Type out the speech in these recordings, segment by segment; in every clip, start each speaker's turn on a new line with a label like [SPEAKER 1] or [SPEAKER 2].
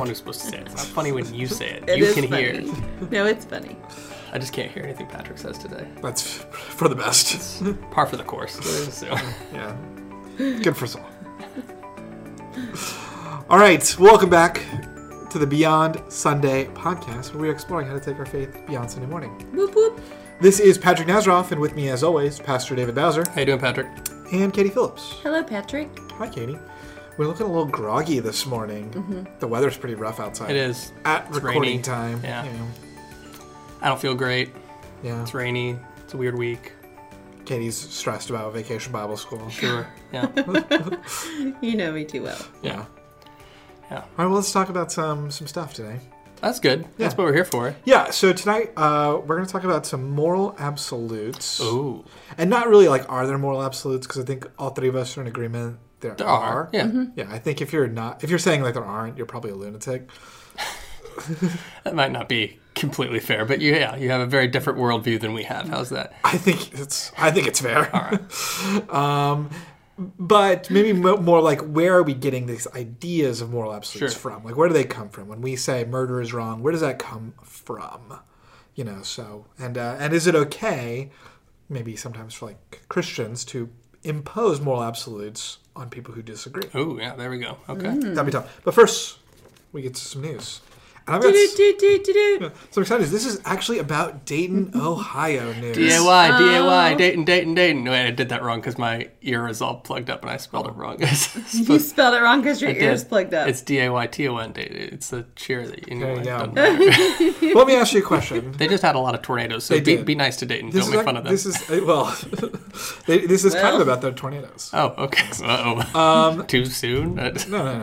[SPEAKER 1] one who's supposed to say it. It's not funny when you say it.
[SPEAKER 2] It
[SPEAKER 1] You
[SPEAKER 2] is
[SPEAKER 1] can
[SPEAKER 2] funny.
[SPEAKER 1] hear.
[SPEAKER 2] No, it's funny.
[SPEAKER 1] I just can't hear anything Patrick says today.
[SPEAKER 3] That's for the best.
[SPEAKER 1] Par for the course. So.
[SPEAKER 3] Yeah. Good for us all. All right. Welcome back to the Beyond Sunday podcast, where we're exploring how to take our faith beyond Sunday morning.
[SPEAKER 2] Whoop, whoop.
[SPEAKER 3] This is Patrick Nazaroff, and with me, as always, Pastor David Bowser
[SPEAKER 1] How you doing, Patrick?
[SPEAKER 3] and Katie Phillips.
[SPEAKER 2] Hello, Patrick.
[SPEAKER 3] Hi, Katie. We're looking a little groggy this morning.
[SPEAKER 2] Mm-hmm.
[SPEAKER 3] The weather's pretty rough outside.
[SPEAKER 1] It is.
[SPEAKER 3] At
[SPEAKER 1] It's
[SPEAKER 3] recording
[SPEAKER 1] rainy.
[SPEAKER 3] time.
[SPEAKER 1] Yeah.
[SPEAKER 3] You know,
[SPEAKER 1] I don't feel great.
[SPEAKER 3] yeah.
[SPEAKER 1] It's rainy. It's a weird week.
[SPEAKER 3] Katie's stressed about Vacation Bible School.
[SPEAKER 1] Sure. Yeah.
[SPEAKER 2] You know me too well.
[SPEAKER 1] Yeah.
[SPEAKER 3] All right, well, let's talk about some stuff today.
[SPEAKER 1] That's good. That's
[SPEAKER 3] Yeah.
[SPEAKER 1] what we're here for.
[SPEAKER 3] Yeah, so tonight we're going to talk about some moral absolutes.
[SPEAKER 1] Ooh.
[SPEAKER 3] And not really like, are there moral absolutes? Because I think all three of us are in agreement there are.
[SPEAKER 1] Yeah.
[SPEAKER 3] Yeah, I think if you're saying like there aren't, you're probably a lunatic.
[SPEAKER 1] That might not be completely fair, but you have a very different worldview than we have. How's that?
[SPEAKER 3] I think it's fair. All right. But maybe more like, where are we getting these ideas of moral absolutes from? Like, where do they come from? When we say murder is wrong, where does that come from? You know, so, and is it okay, maybe sometimes for like Christians, to impose moral absolutes on people who disagree?
[SPEAKER 1] Oh, yeah, there we go. Okay.
[SPEAKER 3] That'd be tough. But first, we get to some news. And I've got so excited. This is actually about Dayton, Ohio news.
[SPEAKER 1] D-A-Y, Dayton. No, I did that wrong because my ear is all plugged up and I spelled it wrong.
[SPEAKER 2] You spelled it wrong because your ear's plugged up.
[SPEAKER 1] It's D-A-Y-T-O-N. It's the cheer that you
[SPEAKER 3] There you go.
[SPEAKER 1] doesn't matter.
[SPEAKER 3] Well, let me ask you a question.
[SPEAKER 1] They just had a lot of tornadoes, so
[SPEAKER 3] They did.
[SPEAKER 1] be nice to Dayton. Don't make fun of them.
[SPEAKER 3] This is this is kind of about the tornadoes.
[SPEAKER 1] Oh, okay. Uh-oh. Too soon?
[SPEAKER 3] No.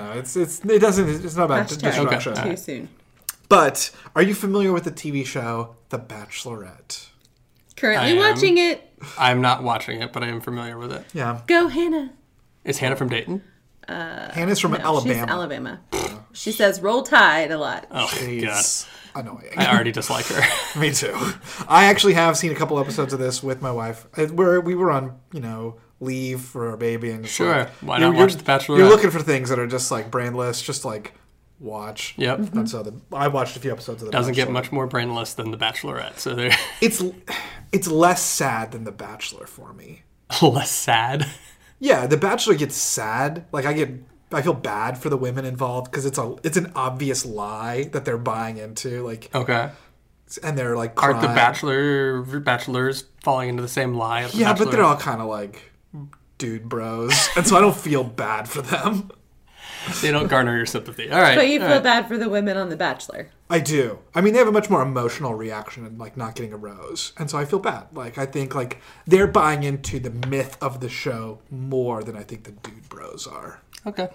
[SPEAKER 3] It's not about
[SPEAKER 2] Hashtag
[SPEAKER 3] destruction.
[SPEAKER 1] Okay.
[SPEAKER 2] too soon.
[SPEAKER 3] But are you familiar with the TV show The Bachelorette?
[SPEAKER 2] Currently
[SPEAKER 1] I am.
[SPEAKER 2] watching it.
[SPEAKER 1] I'm not watching it, but I am familiar with it.
[SPEAKER 3] Yeah.
[SPEAKER 2] Go, Hannah.
[SPEAKER 1] Is Hannah from Dayton?
[SPEAKER 3] Hannah's from Alabama.
[SPEAKER 2] She's Alabama. She says "Roll Tide" a lot.
[SPEAKER 1] Oh, God.
[SPEAKER 3] She's annoying.
[SPEAKER 1] I already dislike her.
[SPEAKER 3] Me too. I actually have seen a couple episodes of this with my wife. Where we were on, leave for our baby, and it's
[SPEAKER 1] Sure.
[SPEAKER 3] like,
[SPEAKER 1] Why not watch The Bachelorette?
[SPEAKER 3] You're looking for things that are just like brainless, just like watch.
[SPEAKER 1] Yep.
[SPEAKER 3] And so I watched a few episodes of The
[SPEAKER 1] Doesn't get
[SPEAKER 3] Bachelor.
[SPEAKER 1] much more brainless than The Bachelorette, so they're
[SPEAKER 3] It's less sad than The Bachelor for me.
[SPEAKER 1] less sad.
[SPEAKER 3] Yeah, The Bachelor gets sad. Like I feel bad for the women involved because it's an obvious lie that they're buying into. Like,
[SPEAKER 1] Okay.
[SPEAKER 3] and they're like,
[SPEAKER 1] Aren't the
[SPEAKER 3] crying.
[SPEAKER 1] bachelors falling into the same lie? Of the
[SPEAKER 3] Yeah, but they're
[SPEAKER 1] Bachelorette?
[SPEAKER 3] all kind of like dude bros, and so I don't feel bad for them.
[SPEAKER 1] They don't garner your sympathy. All right.
[SPEAKER 2] But you
[SPEAKER 1] all
[SPEAKER 2] feel
[SPEAKER 1] right.
[SPEAKER 2] bad for the women on The Bachelor.
[SPEAKER 3] I do. I mean, they have a much more emotional reaction in like not getting a rose, and so I feel bad. Like I think like they're buying into the myth of the show more than I think the dude bros are.
[SPEAKER 1] Okay.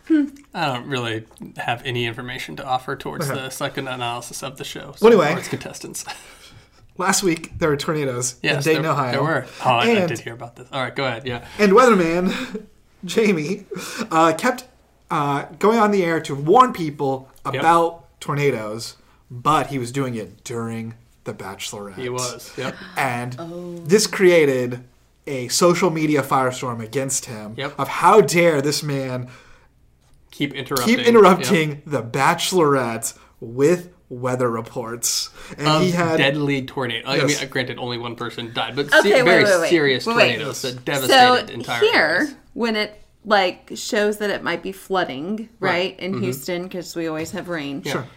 [SPEAKER 1] I don't really have any information to offer towards the second analysis of the show.
[SPEAKER 3] Well, anyway.
[SPEAKER 1] Or its contestants.
[SPEAKER 3] Last week there were tornadoes in
[SPEAKER 1] Yes,
[SPEAKER 3] Dayton, Ohio.
[SPEAKER 1] There were. Oh, I
[SPEAKER 3] And-
[SPEAKER 1] did hear about this. All right, go ahead. Yeah.
[SPEAKER 3] And weatherman Jamie kept going on the air to warn people about tornadoes, but he was doing it during The Bachelorette.
[SPEAKER 1] He was. Yep.
[SPEAKER 3] And this created a social media firestorm against him of how dare this man
[SPEAKER 1] Keep interrupting. Yep.
[SPEAKER 3] The Bachelorette with weather reports. And
[SPEAKER 1] Of
[SPEAKER 3] he had
[SPEAKER 1] deadly tornado. I
[SPEAKER 3] Yes.
[SPEAKER 1] mean, granted, only one person died, but
[SPEAKER 2] Okay,
[SPEAKER 1] very
[SPEAKER 2] wait.
[SPEAKER 1] serious
[SPEAKER 2] Wait.
[SPEAKER 1] tornadoes that devastated entire
[SPEAKER 2] here,
[SPEAKER 1] areas.
[SPEAKER 2] when it like shows that it might be flooding, right, in Houston, because we always have rain.
[SPEAKER 3] Sure.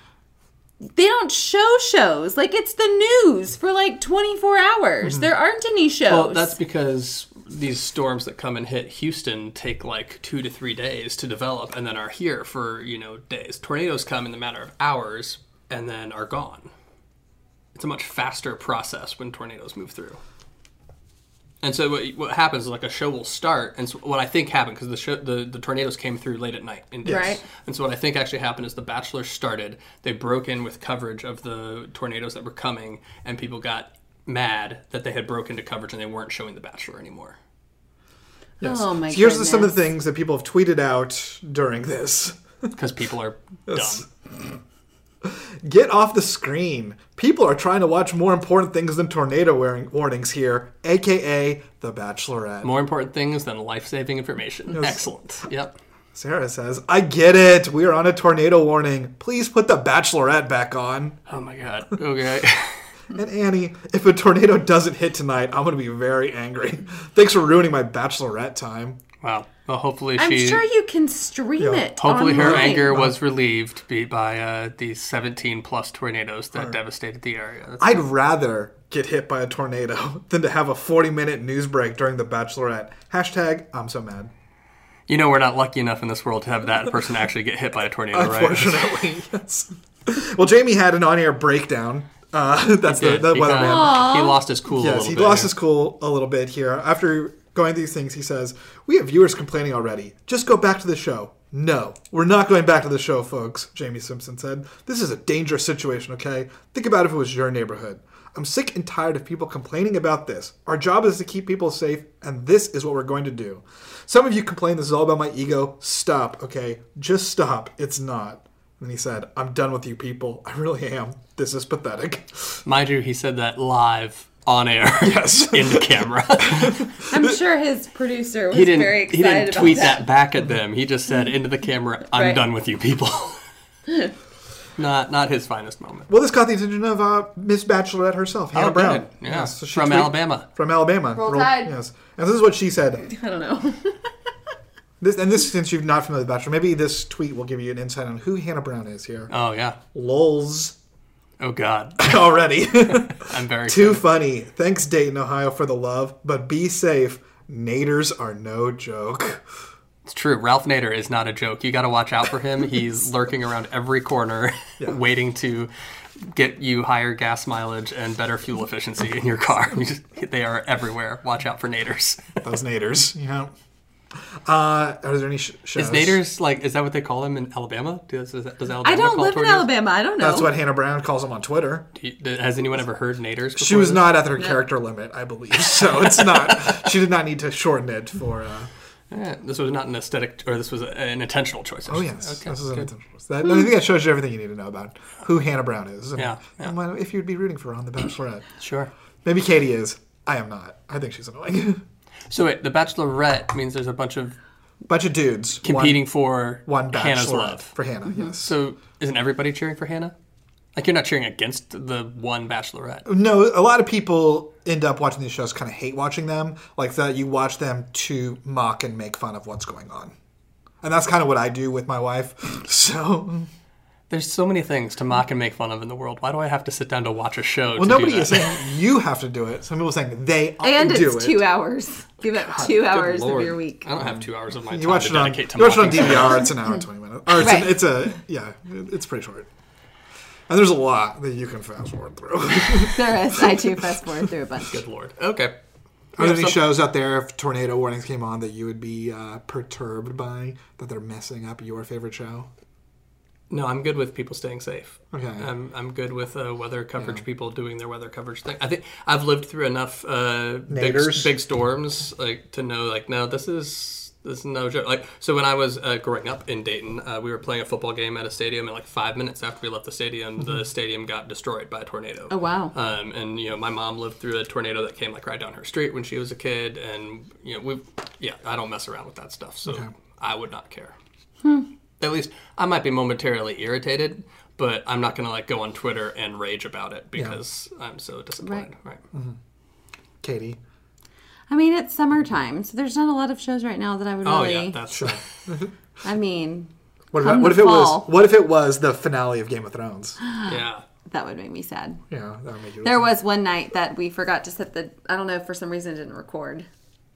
[SPEAKER 2] They don't show shows. Like, it's the news for like 24 hours. There aren't any shows.
[SPEAKER 1] Well, that's because these storms that come and hit Houston take like 2 to 3 days to develop and then are here for, days. Tornadoes come in the matter of hours and then are gone. It's a much faster process when tornadoes move through. And so what happens is like a show will start, and so what I think happened, because the tornadoes came through late at night in Dallas.
[SPEAKER 2] Right.
[SPEAKER 1] And so what I think actually happened is The Bachelor started, they broke in with coverage of the tornadoes that were coming, and people got mad that they had broken into coverage and they weren't showing The Bachelor anymore.
[SPEAKER 3] Yes.
[SPEAKER 2] Oh my
[SPEAKER 3] So here's some of the
[SPEAKER 2] goodness.
[SPEAKER 3] things that people have tweeted out during this.
[SPEAKER 1] Because people are
[SPEAKER 3] Yes.
[SPEAKER 1] dumb.
[SPEAKER 3] Get off the screen. People are trying to watch more important things than tornado warnings here, a.k.a. The Bachelorette.
[SPEAKER 1] More important things than life-saving information.
[SPEAKER 3] Yes.
[SPEAKER 1] Excellent. Yep.
[SPEAKER 3] Sarah says, I get it. We are on a tornado warning. Please put The Bachelorette back on.
[SPEAKER 1] Oh my god. Okay.
[SPEAKER 3] And Annie, if a tornado doesn't hit tonight, I'm going to be very angry. Thanks for ruining my Bachelorette time.
[SPEAKER 1] Wow. Well, hopefully
[SPEAKER 2] I'm sure you can stream it.
[SPEAKER 1] Hopefully her
[SPEAKER 2] online.
[SPEAKER 1] anger was relieved by these 17-plus tornadoes that devastated the area.
[SPEAKER 3] I'd rather get hit by a tornado than to have a 40-minute news break during The Bachelorette. Hashtag, I'm so mad.
[SPEAKER 1] You know we're not lucky enough in this world to have that person actually get hit by a tornado, right?
[SPEAKER 3] Unfortunately, yes. Well, Jamie had an on-air breakdown. That's the weatherman.
[SPEAKER 1] He lost his cool a little
[SPEAKER 3] Yes,
[SPEAKER 1] bit.
[SPEAKER 3] he lost his cool a little bit here. After going through these things, he says, we have viewers complaining already. Just go back to the show. No, we're not going back to the show, folks, Jamie Simpson said. This is a dangerous situation, okay? Think about if it was your neighborhood. I'm sick and tired of people complaining about this. Our job is to keep people safe, and this is what we're going to do. Some of you complain this is all about my ego. Stop, okay? Just stop. It's not. And he said, I'm done with you people. I really am. This is pathetic.
[SPEAKER 1] Mind you, he said that live on air.
[SPEAKER 3] Yes.
[SPEAKER 1] In the camera.
[SPEAKER 2] I'm sure his producer was
[SPEAKER 1] He didn't
[SPEAKER 2] very excited
[SPEAKER 1] tweet
[SPEAKER 2] about
[SPEAKER 1] that back at them. He just said into the camera, I'm
[SPEAKER 2] Right.
[SPEAKER 1] done with you people. Not his finest moment.
[SPEAKER 3] Well, this caught the attention of Miss Bachelorette herself, Hannah Brown.
[SPEAKER 1] good. Yeah.
[SPEAKER 3] Yes, so she
[SPEAKER 1] From
[SPEAKER 3] tweet-
[SPEAKER 1] Alabama.
[SPEAKER 3] From Alabama.
[SPEAKER 2] Roll Tide.
[SPEAKER 3] Yes. And this is what she said.
[SPEAKER 2] I don't know.
[SPEAKER 3] This, since you're not familiar with Bachelor, maybe this tweet will give you an insight on who Hannah Brown is here.
[SPEAKER 1] Oh, yeah.
[SPEAKER 3] Lols.
[SPEAKER 1] Oh, God.
[SPEAKER 3] Already.
[SPEAKER 1] I'm very
[SPEAKER 3] Too
[SPEAKER 1] excited.
[SPEAKER 3] funny. Thanks, Dayton, Ohio, for the love, but be safe. Naders are no joke.
[SPEAKER 1] It's true. Ralph Nader is not a joke. You got to watch out for him. He's lurking around every corner, waiting to get you higher gas mileage and better fuel efficiency in your car. They are everywhere. Watch out for Naders.
[SPEAKER 3] Those Naders, you know. Are there any shows?
[SPEAKER 1] Is Naders, like, is that what they call them in Alabama? Does Alabama
[SPEAKER 2] I don't
[SPEAKER 1] call
[SPEAKER 2] live in
[SPEAKER 1] tornadoes?
[SPEAKER 2] Alabama. I don't know.
[SPEAKER 3] That's what Hannah Brown calls them on Twitter.
[SPEAKER 1] Has anyone ever heard Naders before?
[SPEAKER 3] She was
[SPEAKER 1] this?
[SPEAKER 3] not at her character limit, I believe. So it's not. She did not need to shorten it for.
[SPEAKER 1] Yeah, this was not an aesthetic, or this was an intentional choice.
[SPEAKER 3] Oh yes,
[SPEAKER 1] Okay,
[SPEAKER 3] this is an
[SPEAKER 1] good.
[SPEAKER 3] intentional. I think that shows you everything you need to know about who Hannah Brown is. And,
[SPEAKER 1] Yeah.
[SPEAKER 3] and if you'd be rooting for her on The Bachelorette.
[SPEAKER 1] Sure.
[SPEAKER 3] Maybe Katie is. I am not. I think she's annoying.
[SPEAKER 1] So wait, the Bachelorette means there's a bunch of
[SPEAKER 3] Bunch of dudes
[SPEAKER 1] competing for
[SPEAKER 3] one
[SPEAKER 1] Hannah's
[SPEAKER 3] Bachelorette
[SPEAKER 1] love.
[SPEAKER 3] for Hannah. Yes.
[SPEAKER 1] So isn't everybody cheering for Hannah? Like, you're not cheering against the one Bachelorette.
[SPEAKER 3] No, a lot of people end up watching these shows kind of hate watching them. Like that, you watch them to mock and make fun of what's going on, and that's kind of what I do with my wife. So.
[SPEAKER 1] There's so many things to mock and make fun of in the world. Why do I have to sit down to watch a show?
[SPEAKER 3] Well,
[SPEAKER 1] to
[SPEAKER 3] nobody
[SPEAKER 1] do that?
[SPEAKER 3] is saying you have to do it. Some people are saying they
[SPEAKER 2] and
[SPEAKER 3] do
[SPEAKER 2] it's
[SPEAKER 3] it.
[SPEAKER 2] 2 hours. Give up 2 hours of
[SPEAKER 1] Lord.
[SPEAKER 2] your week.
[SPEAKER 1] I don't have 2 hours of my time
[SPEAKER 3] You watch
[SPEAKER 1] to
[SPEAKER 3] it on.
[SPEAKER 1] dedicate to
[SPEAKER 3] You watch it on
[SPEAKER 1] mocking
[SPEAKER 3] DVR.
[SPEAKER 1] someone.
[SPEAKER 3] It's an hour and 20 minutes. Or it's,
[SPEAKER 2] Right.
[SPEAKER 3] it's pretty short. And there's a lot that you can fast forward through.
[SPEAKER 2] There is. I too fast forward through a bunch.
[SPEAKER 1] Good Lord. Okay.
[SPEAKER 3] Are there any shows out there, if tornado warnings came on, that you would be perturbed by, that they're messing up your favorite show?
[SPEAKER 1] No, I'm good with people staying safe.
[SPEAKER 3] Okay.
[SPEAKER 1] I'm good with weather coverage people doing their weather coverage thing. I think I've lived through enough
[SPEAKER 3] Naders?
[SPEAKER 1] big storms like to know like no, this is no joke. Like so when I was growing up in Dayton, we were playing a football game at a stadium, and like 5 minutes after we left the stadium, the stadium got destroyed by a tornado.
[SPEAKER 2] Oh, wow.
[SPEAKER 1] And you know my mom lived through a tornado that came like right down her street when she was a kid, and you know I don't mess around with that stuff, so I would not care. At least I might be momentarily irritated, but I'm not going to like go on Twitter and rage about it because I'm so disappointed. Right.
[SPEAKER 3] Katie?
[SPEAKER 2] I mean, it's summertime, so there's not a lot of shows right now that I would
[SPEAKER 1] Oh
[SPEAKER 2] really.
[SPEAKER 1] yeah, that's true.
[SPEAKER 2] I mean,
[SPEAKER 3] What
[SPEAKER 2] Come
[SPEAKER 3] if
[SPEAKER 2] the
[SPEAKER 3] it was?
[SPEAKER 2] fall.
[SPEAKER 3] What if it was the finale of Game of Thrones?
[SPEAKER 1] Yeah.
[SPEAKER 2] that would make me sad.
[SPEAKER 3] Yeah, that would make you.
[SPEAKER 2] There was one night that we forgot to set the. I don't know, for some reason it didn't record.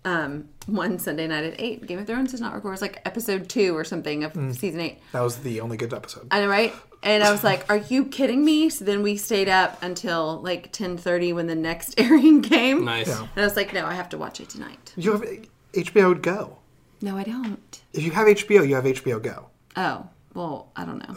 [SPEAKER 2] One Sunday night at 8. Game of Thrones does not record. It's like episode 2 or something of season 8.
[SPEAKER 3] That was the only good episode.
[SPEAKER 2] I know, right? And I was like, are you kidding me? So then we stayed up until like 10:30 when the next airing came.
[SPEAKER 1] Nice.
[SPEAKER 3] Yeah.
[SPEAKER 2] And I was like, no, I have to watch it tonight.
[SPEAKER 3] You have HBO Go.
[SPEAKER 2] No, I don't.
[SPEAKER 3] If you have HBO, you have HBO Go.
[SPEAKER 2] Oh, well, I don't know.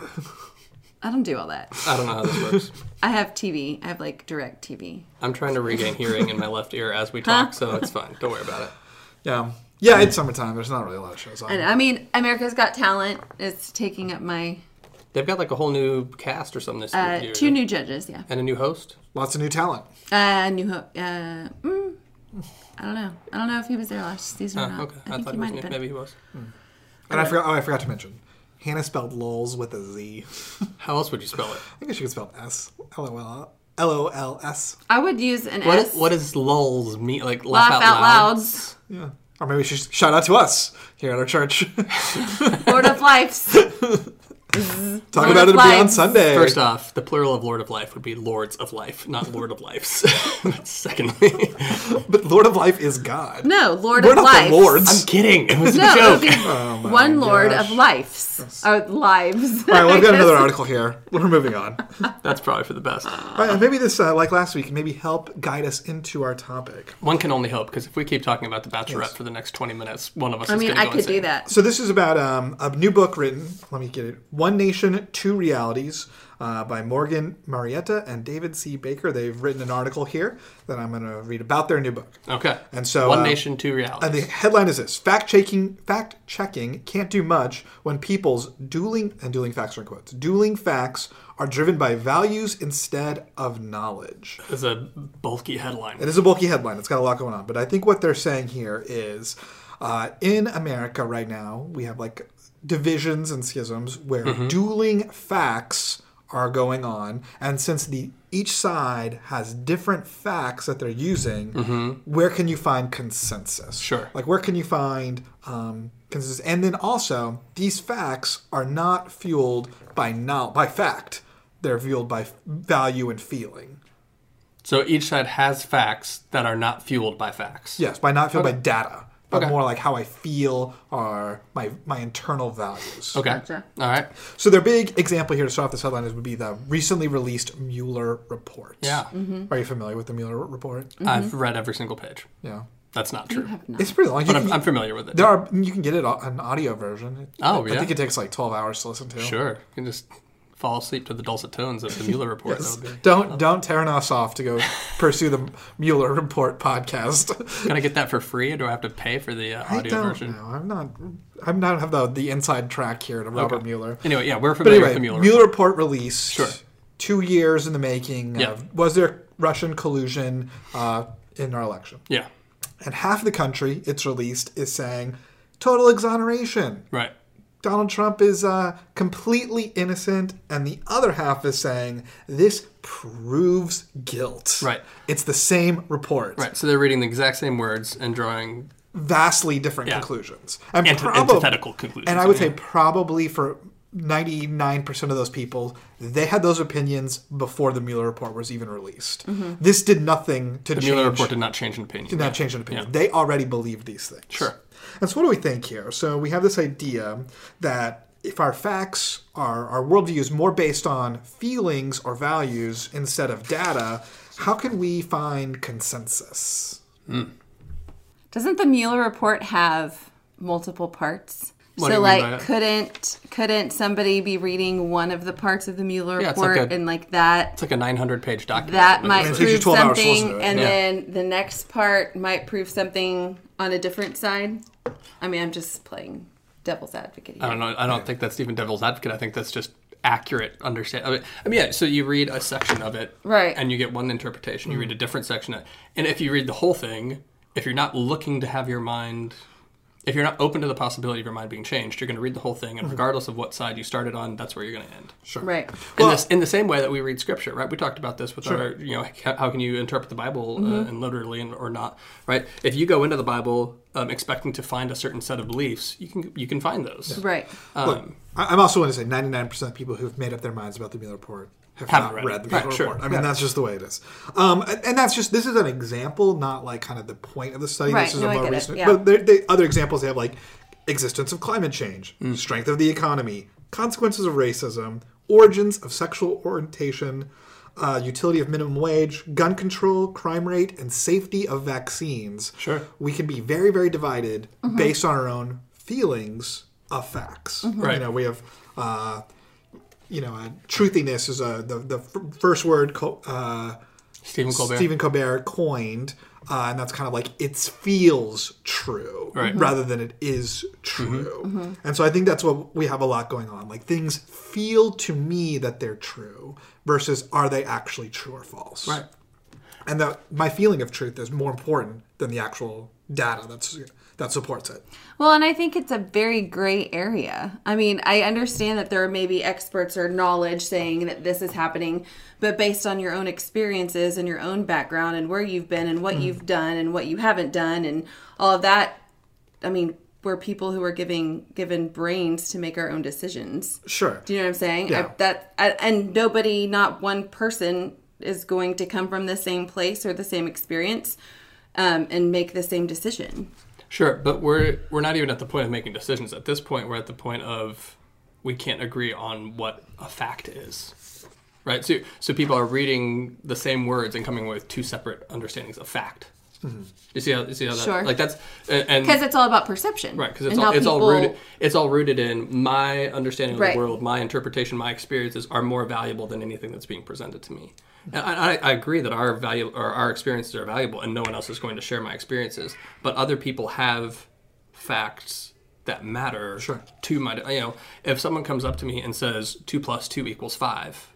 [SPEAKER 2] I don't do all that.
[SPEAKER 1] I don't know how this works.
[SPEAKER 2] I have TV. I have like direct TV.
[SPEAKER 1] I'm trying to regain hearing in my left ear as we talk, so it's fine. Don't worry about it.
[SPEAKER 3] Yeah, it's summertime. There's not really a lot of shows on.
[SPEAKER 2] And I mean, America's Got Talent is taking up my
[SPEAKER 1] They've got like a whole new cast or something this year.
[SPEAKER 2] 2 new judges. Yeah,
[SPEAKER 1] And a new host.
[SPEAKER 3] Lots of new talent.
[SPEAKER 2] I don't know. I don't know if he was there last season or not.
[SPEAKER 1] Okay.
[SPEAKER 2] I think he might have been.
[SPEAKER 1] Maybe he was.
[SPEAKER 3] And I forgot to mention, Hannah spelled lols with a Z.
[SPEAKER 1] How else would you spell it?
[SPEAKER 3] I think she could spell S. LOLS.
[SPEAKER 2] I would use an S.
[SPEAKER 1] What does lulls mean? Like
[SPEAKER 2] Laugh out loud.
[SPEAKER 3] Yeah. Or maybe she should shout out to us here at our church.
[SPEAKER 2] Lord of Lives.
[SPEAKER 3] Talk
[SPEAKER 2] Lord
[SPEAKER 3] about
[SPEAKER 2] of
[SPEAKER 3] it on
[SPEAKER 2] Lives.
[SPEAKER 3] Sunday.
[SPEAKER 1] First off, the plural of Lord of Life would be Lords of Life, not Lord of Lives. Secondly,
[SPEAKER 3] But Lord of Life is God.
[SPEAKER 2] No, Lord
[SPEAKER 3] We're
[SPEAKER 2] of
[SPEAKER 3] not
[SPEAKER 2] Lives.
[SPEAKER 3] the Lords.
[SPEAKER 1] I'm kidding. It was a
[SPEAKER 2] No, it
[SPEAKER 1] joke.
[SPEAKER 2] would be one Lord
[SPEAKER 3] gosh.
[SPEAKER 2] of Lives. Or lives.
[SPEAKER 3] All right, well, we've got another article here. We're moving on.
[SPEAKER 1] That's probably for the best.
[SPEAKER 3] All right, and maybe this, like last week, maybe help guide us into our topic.
[SPEAKER 1] One can only hope, because if we keep talking about The Bachelorette for the next 20 minutes, one of us
[SPEAKER 2] I
[SPEAKER 1] is
[SPEAKER 2] mean,
[SPEAKER 1] going to
[SPEAKER 2] I
[SPEAKER 1] go
[SPEAKER 2] could
[SPEAKER 1] insane.
[SPEAKER 2] do that.
[SPEAKER 3] So this is about a new book written, let me get it, One Nation, Two Realities, by Morgan Marietta and David C. Baker. They've written an article here that I'm going to read about their new book.
[SPEAKER 1] Okay.
[SPEAKER 3] And so,
[SPEAKER 1] One Nation, Two Realities.
[SPEAKER 3] And the headline is this: fact checking can't do much when people's dueling facts are in quotes. Dueling facts are driven by values instead of knowledge.
[SPEAKER 1] It's a bulky headline.
[SPEAKER 3] It is a bulky headline. It's got a lot going on. But I think what they're saying here is in America right now, we have like divisions and schisms where dueling facts are going on. And since each side has different facts that they're using, where can you find consensus?
[SPEAKER 1] Sure.
[SPEAKER 3] Like, where can you find consensus? And then also, these facts are not fueled by fact. They're fueled by value and feeling.
[SPEAKER 1] So each side has facts that are not fueled by facts.
[SPEAKER 3] Yes, by not fueled by data, but
[SPEAKER 1] Okay.
[SPEAKER 3] more like how I feel or my internal values.
[SPEAKER 1] Okay.
[SPEAKER 2] Gotcha.
[SPEAKER 1] All right.
[SPEAKER 3] So their big example here to start off this headline would be the recently released Mueller report.
[SPEAKER 1] Yeah.
[SPEAKER 3] Are you familiar with the Mueller report?
[SPEAKER 1] I've read every single page.
[SPEAKER 3] Yeah.
[SPEAKER 1] That's not true.
[SPEAKER 3] It's pretty long.
[SPEAKER 1] But I'm familiar with it.
[SPEAKER 3] You can get it an audio version.
[SPEAKER 1] Oh,
[SPEAKER 3] I
[SPEAKER 1] yeah?
[SPEAKER 3] think it takes like 12 hours to listen to.
[SPEAKER 1] Sure. You can just fall asleep to the dulcet tones of the Mueller report.
[SPEAKER 3] Yes.
[SPEAKER 1] That would be...
[SPEAKER 3] Don't turn us off to go pursue the Mueller report podcast.
[SPEAKER 1] Can I get that for free, or do I have to pay for the
[SPEAKER 3] I
[SPEAKER 1] audio
[SPEAKER 3] don't
[SPEAKER 1] version?
[SPEAKER 3] know. I'm not have the inside track here to Robert
[SPEAKER 1] Okay.
[SPEAKER 3] Mueller.
[SPEAKER 1] Anyway, yeah, we're
[SPEAKER 3] But
[SPEAKER 1] familiar
[SPEAKER 3] anyway,
[SPEAKER 1] with the Mueller
[SPEAKER 3] Mueller
[SPEAKER 1] report.
[SPEAKER 3] report released.
[SPEAKER 1] Sure.
[SPEAKER 3] 2 years in the making.
[SPEAKER 1] Yeah.
[SPEAKER 3] Was there Russian collusion in our election?
[SPEAKER 1] Yeah.
[SPEAKER 3] And half the country, it's released, is saying total exoneration.
[SPEAKER 1] Right.
[SPEAKER 3] Donald Trump is completely innocent, and the other half is saying this proves guilt.
[SPEAKER 1] Right.
[SPEAKER 3] It's the same report.
[SPEAKER 1] Right. So they're reading the exact same words and drawing
[SPEAKER 3] Vastly different conclusions. And
[SPEAKER 1] antithetical conclusions.
[SPEAKER 3] And I would say probably for 99% of those people, they had those opinions before the Mueller report was even released. This did nothing to change.
[SPEAKER 1] the Mueller report did not change an opinion.
[SPEAKER 3] Did not change an opinion.
[SPEAKER 1] Yeah.
[SPEAKER 3] They already believed these things.
[SPEAKER 1] Sure.
[SPEAKER 3] And so what do we think here? So we have this idea that if our facts, our worldview is more based on feelings or values instead of data, how can we find consensus?
[SPEAKER 2] Doesn't the Mueller report have multiple parts?
[SPEAKER 1] What do
[SPEAKER 2] So,
[SPEAKER 1] you mean by
[SPEAKER 2] like,
[SPEAKER 1] that?
[SPEAKER 2] couldn't somebody be reading one of the parts of the Mueller
[SPEAKER 1] Yeah, it's
[SPEAKER 2] report
[SPEAKER 1] like
[SPEAKER 2] and like that?
[SPEAKER 1] It's like a 900-page document.
[SPEAKER 2] That might
[SPEAKER 3] it takes you
[SPEAKER 2] prove
[SPEAKER 3] 12 hours to listen
[SPEAKER 2] something,
[SPEAKER 3] to it.
[SPEAKER 2] and
[SPEAKER 1] Yeah.
[SPEAKER 2] then the next part might prove something on a different side. I mean, I'm just playing devil's advocate here.
[SPEAKER 1] I don't know. I don't think that's even devil's advocate. I think that's just accurate understanding. I mean, yeah. So you read a section of it,
[SPEAKER 2] Right.
[SPEAKER 1] and you get one interpretation. You read a different section, and if you read the whole thing, if you're not looking to have your mind, if you're not open to the possibility of your mind being changed, you're going to read the whole thing, and regardless of what side you started on, that's where you're going to end.
[SPEAKER 3] Sure.
[SPEAKER 2] Right.
[SPEAKER 1] In the same way that we read scripture, right? We talked about this with our, how can you interpret the Bible and literally or not, right? If you go into the Bible expecting to find a certain set of beliefs, you can find those.
[SPEAKER 2] Right.
[SPEAKER 3] Look, I'm also going to say 99% of people who've made up their minds about the Mueller report haven't
[SPEAKER 1] read
[SPEAKER 3] read
[SPEAKER 1] it.
[SPEAKER 3] the Mueller
[SPEAKER 1] Right, sure.
[SPEAKER 3] report. I mean, that's just the way it is. And that's just, this is an example, not like kind of the point of the study.
[SPEAKER 2] Right.
[SPEAKER 3] This is
[SPEAKER 2] No,
[SPEAKER 3] a
[SPEAKER 2] I
[SPEAKER 3] more
[SPEAKER 2] get it.
[SPEAKER 3] recent.
[SPEAKER 2] Yeah.
[SPEAKER 3] But the other examples, they have like existence of climate change, strength of the economy, consequences of racism, origins of sexual orientation, utility of minimum wage, gun control, crime rate, and safety of vaccines.
[SPEAKER 1] Sure.
[SPEAKER 3] We can be very, very divided based on our own feelings of facts.
[SPEAKER 1] Right.
[SPEAKER 3] You know, we have, truthiness is the first word
[SPEAKER 1] Stephen Colbert.
[SPEAKER 3] Stephen Colbert coined, and that's kind of like it feels true
[SPEAKER 1] Right.
[SPEAKER 3] rather than it is true. And so I think that's what we have a lot going on. Like things feel to me that they're true versus are they actually true or false?
[SPEAKER 1] Right.
[SPEAKER 3] And my feeling of truth is more important than the actual data that supports it.
[SPEAKER 2] Well, and I think it's a very gray area. I mean, I understand that there are maybe experts or knowledge saying that this is happening, but based on your own experiences and your own background and where you've been and what you've done and what you haven't done and all of that, I mean, we're people who are given brains to make our own decisions.
[SPEAKER 3] Sure.
[SPEAKER 2] Do you know what I'm saying?
[SPEAKER 3] Yeah.
[SPEAKER 2] And nobody, not one person is going to come from the same place or the same experience and make the same decision.
[SPEAKER 1] Sure, but we're not even at the point of making decisions. At this point, we're at the point of we can't agree on what a fact is, right? So people are reading the same words and coming with two separate understandings of fact. Mm-hmm. You see how that,
[SPEAKER 2] sure.
[SPEAKER 1] like that's, and
[SPEAKER 2] because it's all about perception,
[SPEAKER 1] right? Because it's all rooted in my understanding of the world, my interpretation, my experiences are more valuable than anything that's being presented to me. And I agree that our value or our experiences are valuable, and no one else is going to share my experiences. But other people have facts that matter to my. If someone comes up to me and says 2 + 2 = 5,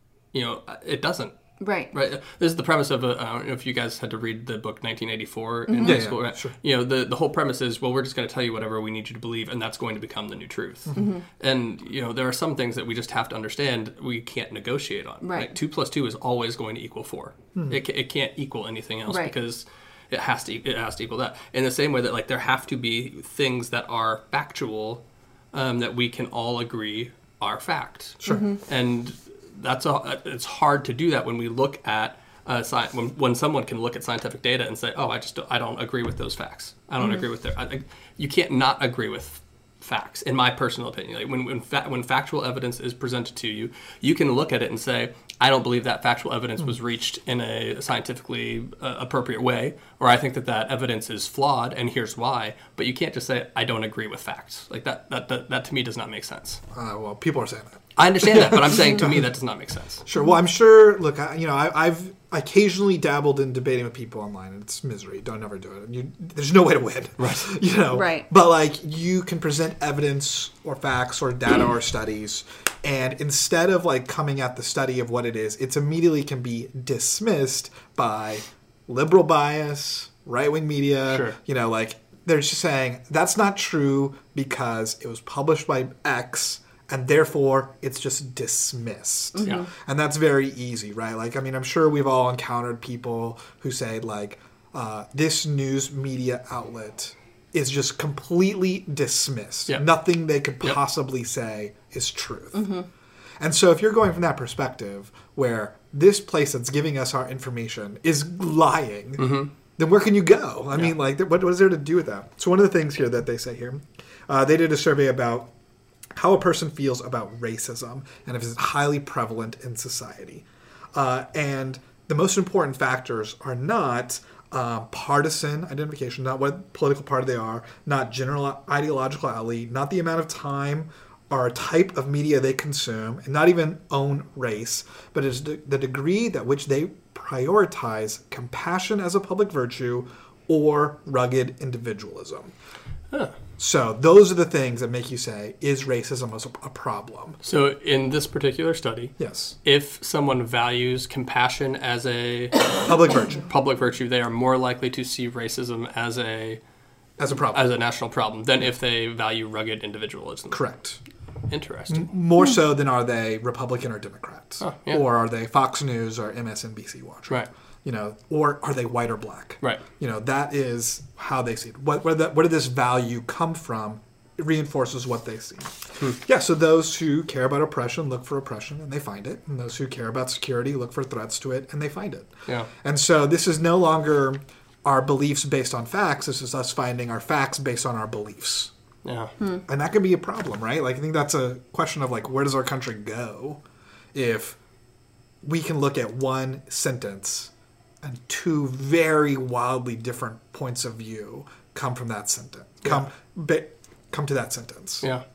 [SPEAKER 1] it doesn't.
[SPEAKER 2] Right.
[SPEAKER 1] This is the premise of I don't know if you guys had to read the book 1984 in high school. Right?
[SPEAKER 3] Sure.
[SPEAKER 1] The whole premise is, well, we're just going to tell you whatever we need you to believe, and that's going to become the new truth. Mm-hmm. And there are some things that we just have to understand we can't negotiate on.
[SPEAKER 2] Right.
[SPEAKER 1] Like 2 + 2 is always going to equal 4. Mm-hmm. It can't equal anything else because it has to equal that. In the same way that like there have to be things that are factual that we can all agree are fact.
[SPEAKER 3] Sure.
[SPEAKER 2] Mm-hmm.
[SPEAKER 1] And it's hard to do that when we look at when someone can look at scientific data and say, "Oh, I don't agree with those facts. I don't agree with you can't not agree with facts." In my personal opinion, like when factual evidence is presented to you, you can look at it and say, "I don't believe that factual evidence was reached in a scientifically appropriate way," or "I think that evidence is flawed, and here's why." But you can't just say, "I don't agree with facts." Like that to me does not make sense.
[SPEAKER 3] Well, people are saying that.
[SPEAKER 1] I understand that, but I'm saying to me that does not make sense.
[SPEAKER 3] Sure. Well, I'm sure. Look, I've occasionally dabbled in debating with people online, and it's misery. Don't never do it. There's no way to win.
[SPEAKER 1] Right.
[SPEAKER 2] Right.
[SPEAKER 3] But like, you can present evidence or facts or data or studies, and instead of like coming at the study of what it is, it's immediately can be dismissed by liberal bias, right-wing media.
[SPEAKER 1] Sure.
[SPEAKER 3] Like they're just saying that's not true because it was published by X. And therefore, it's just dismissed.
[SPEAKER 1] Mm-hmm. Yeah.
[SPEAKER 3] And that's very easy, right? Like, I mean, I'm sure we've all encountered people who say, like, this news media outlet is just completely dismissed.
[SPEAKER 1] Yep.
[SPEAKER 3] Nothing they could possibly say is truth. Mm-hmm. And so if you're going from that perspective, where this place that's giving us our information is lying, then where can you go? I mean, like, what is there to do with that? So one of the things here that they say here, they did a survey about how a person feels about racism and if it's highly prevalent in society. And the most important factors are not partisan identification, not what political party they are, not general ideological outlay, not the amount of time or type of media they consume, and not even own race, but it's the degree that which they prioritize compassion as a public virtue or rugged individualism.
[SPEAKER 1] Huh.
[SPEAKER 3] So those are the things that make you say, is racism a problem?
[SPEAKER 1] So in this particular study,
[SPEAKER 3] yes,
[SPEAKER 1] if someone values compassion as a
[SPEAKER 3] public virtue,
[SPEAKER 1] they are more likely to see racism as a
[SPEAKER 3] problem,
[SPEAKER 1] as a national problem, than if they value rugged individualism.
[SPEAKER 3] Correct.
[SPEAKER 1] Interesting.
[SPEAKER 3] More so than are they Republican or Democrats,
[SPEAKER 1] or
[SPEAKER 3] are they Fox News or MSNBC watch?
[SPEAKER 1] Right.
[SPEAKER 3] Or are they white or black?
[SPEAKER 1] Right.
[SPEAKER 3] That is how they see it. Where did this value come from? It reinforces what they see. Yeah, so those who care about oppression look for oppression, and they find it. And those who care about security look for threats to it, and they find it.
[SPEAKER 1] Yeah.
[SPEAKER 3] And so this is no longer our beliefs based on facts. This is us finding our facts based on our beliefs.
[SPEAKER 1] Yeah.
[SPEAKER 3] And that could be a problem, right? Like, I think that's a question of, like, where does our country go if we can look at one sentence and two very wildly different points of view come from that sentence. Come to that sentence.
[SPEAKER 1] Yeah.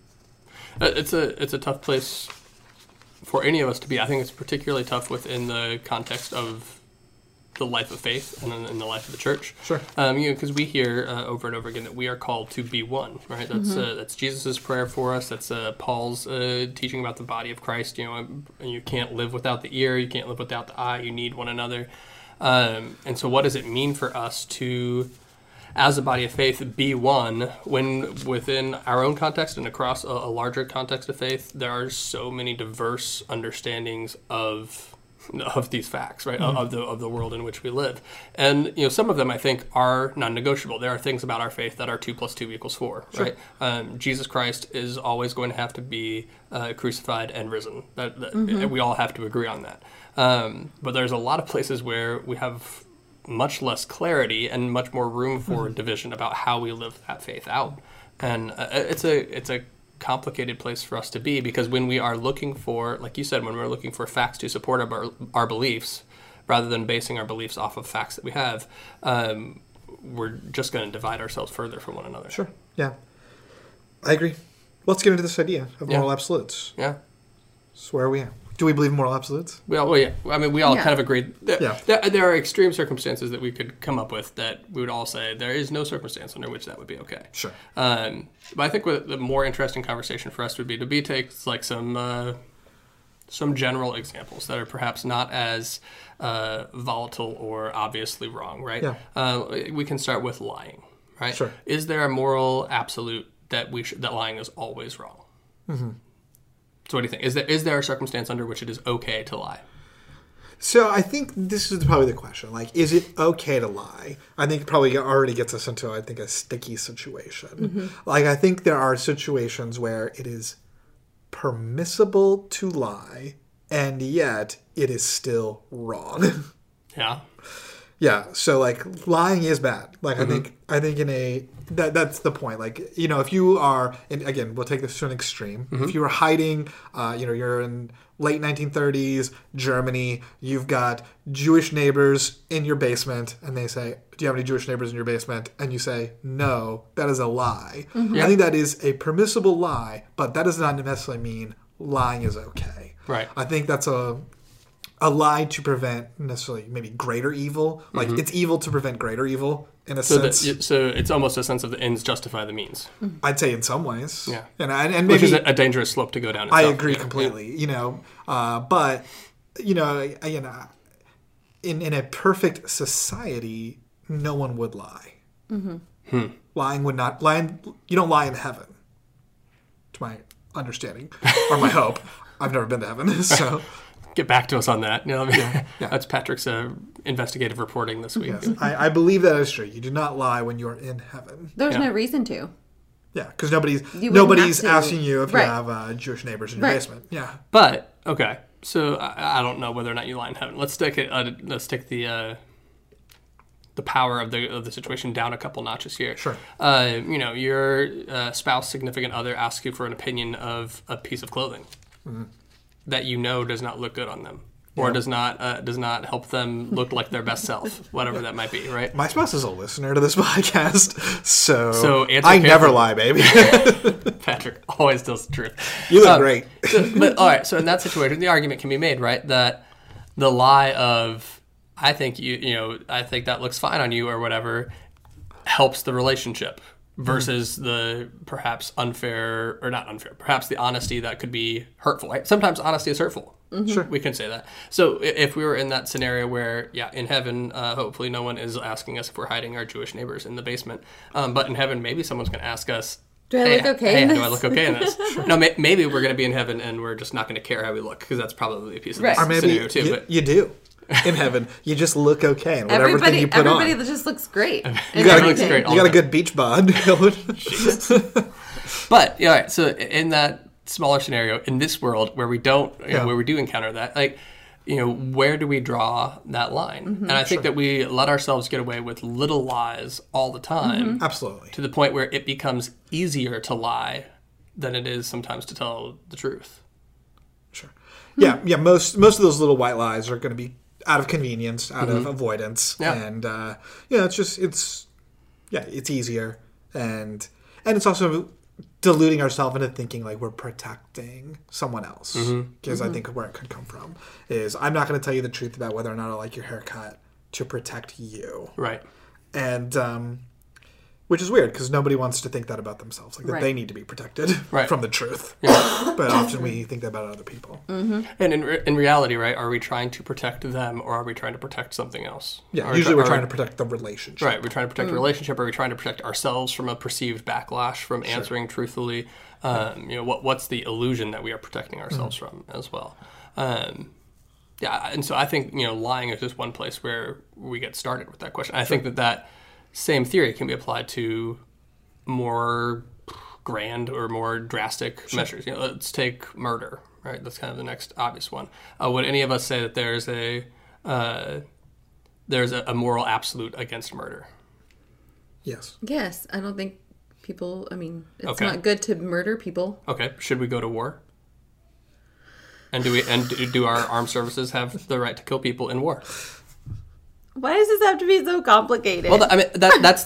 [SPEAKER 1] It's a tough place for any of us to be. I think it's particularly tough within the context of the life of faith and in the life of the church.
[SPEAKER 3] Sure.
[SPEAKER 1] Because we hear over and over again that we are called to be one, right? That's Jesus' prayer for us. That's Paul's teaching about the body of Christ. You can't live without the ear. You can't live without the eye. You need one another. And so what does it mean for us to as a body of faith, be one when within our own context and across a larger context of faith, there are so many diverse understandings of these facts, right? Of the world in which we live. And, some of them I think are non-negotiable. There are things about our faith that are 2 + 2 = 4,
[SPEAKER 3] sure.
[SPEAKER 1] right? Jesus Christ is always going to have to be crucified and risen. And we all have to agree on that. But there's a lot of places where we have much less clarity and much more room for division about how we live that faith out. And it's a complicated place for us to be, because when we are looking for, like you said, when we're looking for facts to support our beliefs, rather than basing our beliefs off of facts that we have, we're just going to divide ourselves further from one another.
[SPEAKER 3] Sure. Yeah. I agree. Let's get into this idea of moral absolutes.
[SPEAKER 1] Yeah.
[SPEAKER 3] So where are we at? Do we believe in moral absolutes?
[SPEAKER 1] Well, yeah. I mean, we all kind of agreed.
[SPEAKER 3] Yeah.
[SPEAKER 1] There are extreme circumstances that we could come up with that we would all say there is no circumstance under which that would be okay.
[SPEAKER 3] Sure.
[SPEAKER 1] But I think what the more interesting conversation for us would be to take like some general examples that are perhaps not as volatile or obviously wrong, right?
[SPEAKER 3] Yeah.
[SPEAKER 1] We can start with lying, right?
[SPEAKER 3] Sure.
[SPEAKER 1] Is there a moral absolute that that lying is always wrong? Mm-hmm. So what do you think? Is there a circumstance under which it is okay to lie?
[SPEAKER 3] So I think this is probably the question. Like, is it okay to lie? I think it probably already gets us into, a sticky situation. Mm-hmm. Like, I think there are situations where it is permissible to lie, and yet it is still wrong.
[SPEAKER 1] Yeah.
[SPEAKER 3] Yeah, so like lying is bad. Like I think that's the point. Like, if you are, and again, we'll take this to an extreme. If you are hiding, you're in late 1930s Germany, you've got Jewish neighbors in your basement, and they say, "Do you have any Jewish neighbors in your basement?" And you say, "No," that is a lie. Mm-hmm. I think that is a permissible lie, but that does not necessarily mean lying is okay.
[SPEAKER 1] Right.
[SPEAKER 3] I think that's a lie to prevent necessarily maybe greater evil. Like, it's evil to prevent greater evil in a sense.
[SPEAKER 1] So it's almost a sense of the ends justify the means.
[SPEAKER 3] I'd say in some ways.
[SPEAKER 1] Yeah.
[SPEAKER 3] And maybe,
[SPEAKER 1] which is a dangerous slope to go down itself.
[SPEAKER 3] I agree completely. Yeah. But, again, in a perfect society, no one would lie. Mm-hmm. You don't lie in heaven, to my understanding, or my hope. I've never been to heaven, so...
[SPEAKER 1] Get back to us on that. Yeah. That's Patrick's investigative reporting this week.
[SPEAKER 3] Yes, I believe that is true. You do not lie when you're in heaven.
[SPEAKER 2] There's no reason to.
[SPEAKER 3] Yeah, because nobody's asking you if you have Jewish neighbors in your basement. Yeah.
[SPEAKER 1] But okay, so I don't know whether or not you lie in heaven. Let's take the power of the situation down a couple notches here.
[SPEAKER 3] Sure.
[SPEAKER 1] Your spouse, significant other asks you for an opinion of a piece of clothing. Mm-hmm. That does not look good on them, or does not help them look like their best self, whatever that might be, right?
[SPEAKER 3] My spouse is a listener to this podcast, so
[SPEAKER 1] I
[SPEAKER 3] never lie, baby.
[SPEAKER 1] Patrick always tells the truth.
[SPEAKER 3] You look great.
[SPEAKER 1] But all right, so in that situation, the argument can be made, right, that the lie of I think I think that looks fine on you or whatever helps the relationship. Versus the perhaps unfair, or not unfair, perhaps the honesty that could be hurtful. Right? Sometimes honesty is hurtful. Mm-hmm. Sure. We can say that. So if we were in that scenario where, in heaven, hopefully no one is asking us if we're hiding our Jewish neighbors in the basement. But in heaven, maybe someone's going to ask us,
[SPEAKER 2] do I look okay in this?
[SPEAKER 1] Do I look okay in this? Sure. No, maybe we're going to be in heaven and we're just not going to care how we look, because that's probably a piece of this scenario too. But
[SPEAKER 3] you do. In heaven, you just look okay, and whatever thing you put on,
[SPEAKER 2] everybody just looks great.
[SPEAKER 3] You got a good beach bod.
[SPEAKER 1] But all right, so in that smaller scenario, in this world where we don't, where we do encounter that, like, where do we draw that line? Mm-hmm. And I think that we let ourselves get away with little lies all the time.
[SPEAKER 3] Mm-hmm. Absolutely,
[SPEAKER 1] to the point where it becomes easier to lie than it is sometimes to tell the truth.
[SPEAKER 3] Sure. Yeah. Most of those little white lies are going to be out of convenience, out of avoidance, and it's easier, and it's also deluding ourselves into thinking like we're protecting someone else, because I think where it could come from is I'm not going to tell you the truth about whether or not I like your haircut to protect you,
[SPEAKER 1] right?
[SPEAKER 3] And Which is weird because nobody wants to think that about themselves, like that they need to be protected from the truth. Yeah. But often we think that about other people.
[SPEAKER 2] Mm-hmm.
[SPEAKER 1] And in reality, right, are we trying to protect them or are we trying to protect something else?
[SPEAKER 3] Yeah, usually we're trying to protect the relationship.
[SPEAKER 1] Right, we're trying to protect the relationship, or are we trying to protect ourselves from a perceived backlash from answering truthfully? What's the illusion that we are protecting ourselves from as well? And so I think, lying is just one place where we get started with that question. I think that same theory can be applied to more grand or more drastic measures. Let's take murder, right? That's kind of the next obvious one. Would any of us say that there's a moral absolute against murder?
[SPEAKER 3] Yes.
[SPEAKER 2] Yes. I don't think people, it's not good to murder people.
[SPEAKER 1] Okay. Should we go to war? And do our armed services have the right to kill people in war?
[SPEAKER 2] Why does this have to be so complicated?
[SPEAKER 1] Well, that's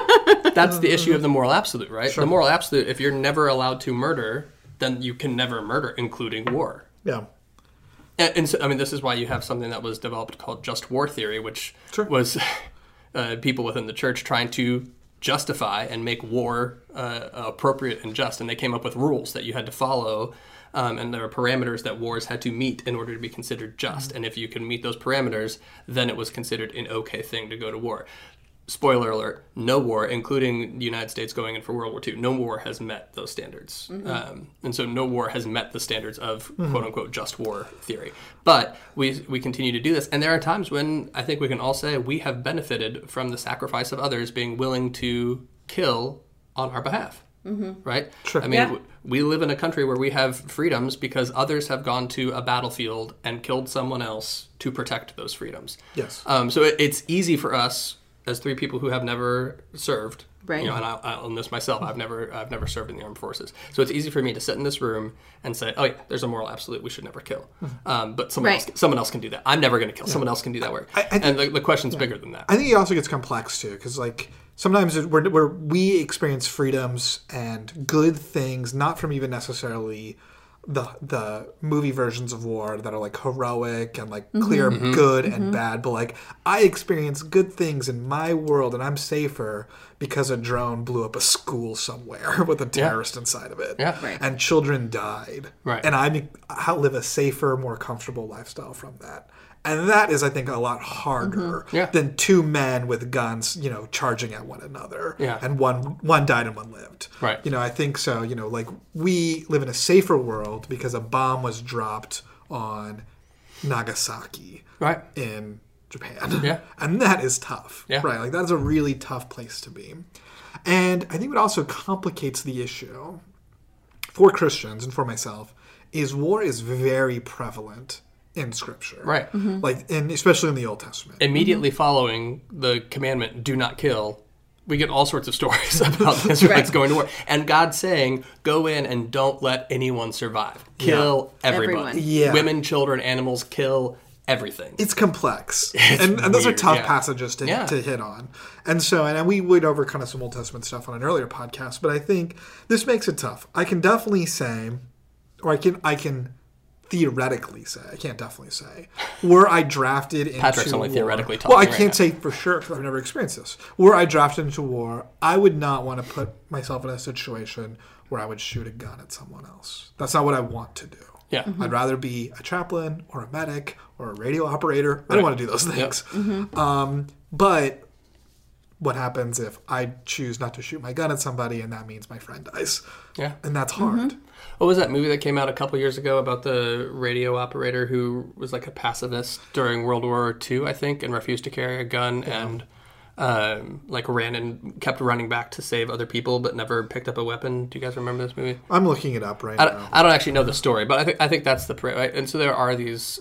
[SPEAKER 1] the issue of the moral absolute, right?
[SPEAKER 3] Sure.
[SPEAKER 1] The moral absolute, if you're never allowed to murder, then you can never murder, including war.
[SPEAKER 3] Yeah.
[SPEAKER 1] And so, this is why you have something that was developed called just war theory, which was people within the church trying to justify and make war appropriate and just. And they came up with rules that you had to follow. And there are parameters that wars had to meet in order to be considered just. And if you can meet those parameters, then it was considered an okay thing to go to war. Spoiler alert, no war, including the United States going in for World War II, no war has met those standards. Mm-hmm. And so no war has met the standards of quote-unquote just war theory. But we continue to do this. And there are times when I think we can all say we have benefited from the sacrifice of others being willing to kill on our behalf. Mm-hmm. Right?
[SPEAKER 3] Sure.
[SPEAKER 1] We live in a country where we have freedoms because others have gone to a battlefield and killed someone else to protect those freedoms.
[SPEAKER 3] Yes.
[SPEAKER 1] So it's easy for us as three people who have never served.
[SPEAKER 2] Right.
[SPEAKER 1] And I'll own this myself. I've never served in the armed forces. So it's easy for me to sit in this room and say, "Oh yeah, there's a moral absolute. We should never kill." But someone else can do that. I'm never going to kill. Someone else can do that work. And the question's bigger than that.
[SPEAKER 3] I think it also gets complex too, because sometimes we experience freedoms and good things, not from even necessarily the movie versions of war that are heroic and clear good and bad, but I experience good things in my world and I'm safer because a drone blew up a school somewhere with a terrorist inside of it.
[SPEAKER 1] Yeah. Right.
[SPEAKER 3] And children died.
[SPEAKER 1] Right.
[SPEAKER 3] And I live a safer, more comfortable lifestyle from that. And that is, I think, a lot harder than two men with guns, charging at one another.
[SPEAKER 1] Yeah.
[SPEAKER 3] And one died and one lived.
[SPEAKER 1] Right.
[SPEAKER 3] I think so. We live in a safer world because a bomb was dropped on Nagasaki in Japan.
[SPEAKER 1] Yeah.
[SPEAKER 3] And that is tough.
[SPEAKER 1] Yeah.
[SPEAKER 3] Right. That's a really tough place to be. And I think what also complicates the issue for Christians and for myself is war is very prevalent in Scripture.
[SPEAKER 1] Right.
[SPEAKER 3] And especially in the Old Testament.
[SPEAKER 1] Immediately following the commandment, do not kill, we get all sorts of stories about the Israelites going to war. And God saying, go in and don't let anyone survive. Kill everybody.
[SPEAKER 3] Yeah.
[SPEAKER 1] Women, children, animals, kill everything.
[SPEAKER 3] It's complex.
[SPEAKER 1] It's
[SPEAKER 3] and those are
[SPEAKER 1] weird,
[SPEAKER 3] tough passages to hit on. And so, and we went over kind of some Old Testament stuff on an earlier podcast, but I think this makes it tough. I can definitely say, or I can theoretically say, I can't definitely say, were I drafted into
[SPEAKER 1] Patrick's only
[SPEAKER 3] war,
[SPEAKER 1] theoretically talking.
[SPEAKER 3] Well, I can't say for sure because I've never experienced this. Were I drafted into war, I would not want to put myself in a situation where I would shoot a gun at someone else. That's not what I want to do.
[SPEAKER 1] Yeah.
[SPEAKER 3] I'd rather be a chaplain or a medic or a radio operator. I don't want to do those things. Yep. But what happens if I choose not to shoot my gun at somebody and that means my friend dies?
[SPEAKER 1] Yeah.
[SPEAKER 3] And that's hard.
[SPEAKER 1] What was that movie that came out a couple years ago about the radio operator who was a pacifist during World War II, I think, and refused to carry a gun and ran and kept running back to save other people but never picked up a weapon? Do you guys remember this movie?
[SPEAKER 3] I'm looking it up now.
[SPEAKER 1] I don't actually know the story, but I think that's the right. And so there are these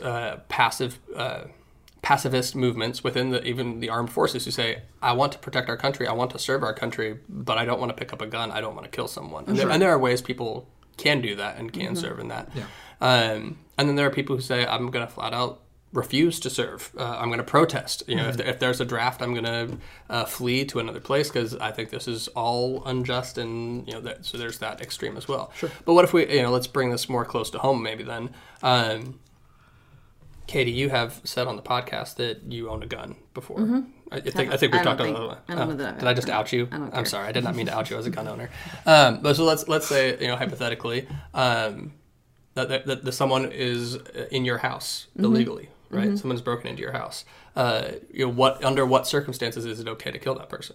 [SPEAKER 1] pacifist movements within even the armed forces who say, I want to protect our country, I want to serve our country, but I don't want to pick up a gun, I don't want to kill someone. And, there are ways people can do that and can serve in that.
[SPEAKER 3] Yeah.
[SPEAKER 1] And then there are people who say, I'm going to flat out refuse to serve. I'm going to protest. If there's a draft, I'm going to flee to another place because I think this is all unjust, and so there's that extreme as well.
[SPEAKER 3] Sure.
[SPEAKER 1] But what if we, let's bring this more close to home maybe then. Katie, you have said on the podcast that you own a gun before. I think we've talked about it.
[SPEAKER 2] I don't know that.
[SPEAKER 1] Did I just out you?
[SPEAKER 2] I don't care.
[SPEAKER 1] I'm sorry. I did not mean to out you as a gun owner. But so let's say, hypothetically, that someone is in your house illegally, right? Someone's broken into your house. Under what circumstances is it okay to kill that person?